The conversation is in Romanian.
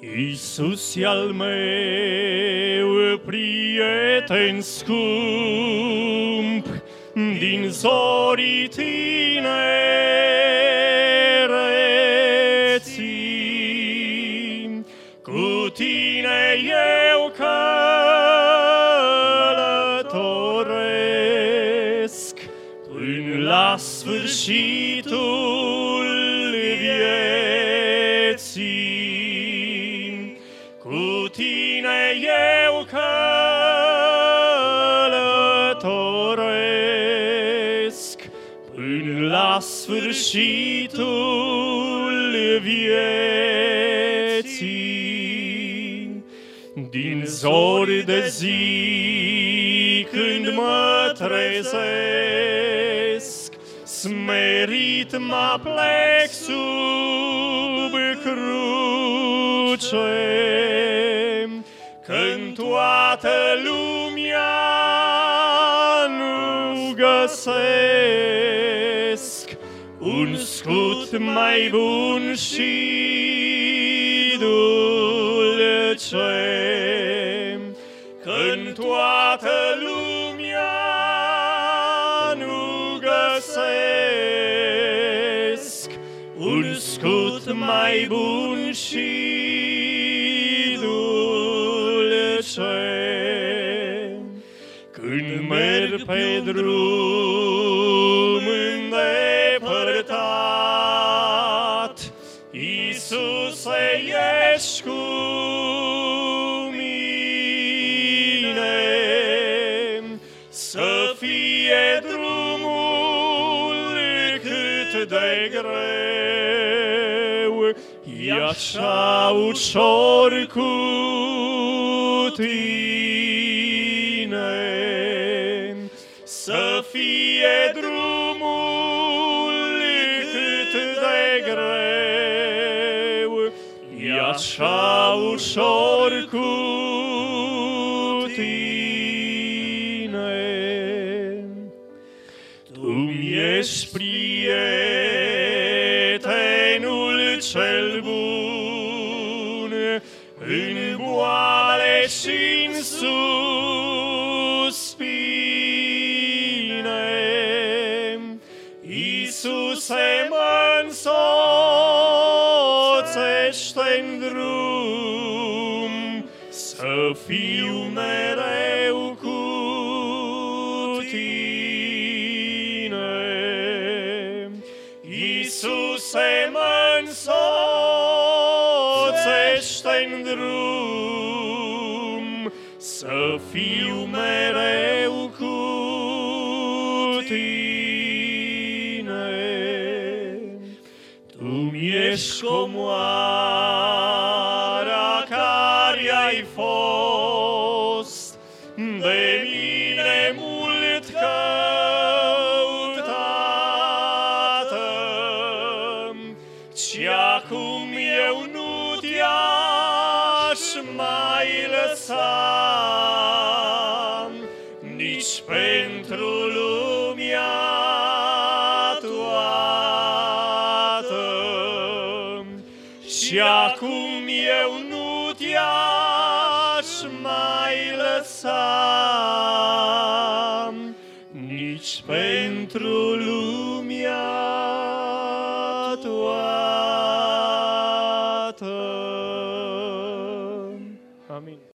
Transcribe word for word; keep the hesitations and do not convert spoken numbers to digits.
Iisus e al meu prieten scump, din zorii tinereții, cu tine eu călătoresc până la sfârșitul vieții. Cu tine eu călătoresc până la sfârșitul vieții. Din zori de zi când mă trezesc, smerit mă plec sub cruce, când toată lumea nu găsesc un scut mai bun și dulce, când toată lumea nu găsesc un scut mai bun și dulce. Când merg pe drum îndepărtat, Iisuse, ești cu mine, să fie drumul cât de greu, e așa ușor cu tine. Să fie drumul cât de greu, e așa ușor cu tine. Tu-mi ești prietenul cel bun, în boale și-n suspine. Iisuse, mă-nsoțește-n drum, să fiu mereu cu tine. Iisuse, mă-nsoțește-n drum, să fiu mereu cu tine. Tu-mi ești comoara care ai fost, de mine mult căutată, ci acum eu nu te-aș mai lăsa, nici pentru lumea toată. Și acum eu nu te-aș mai lăsa, nici pentru lumea toată. Amin.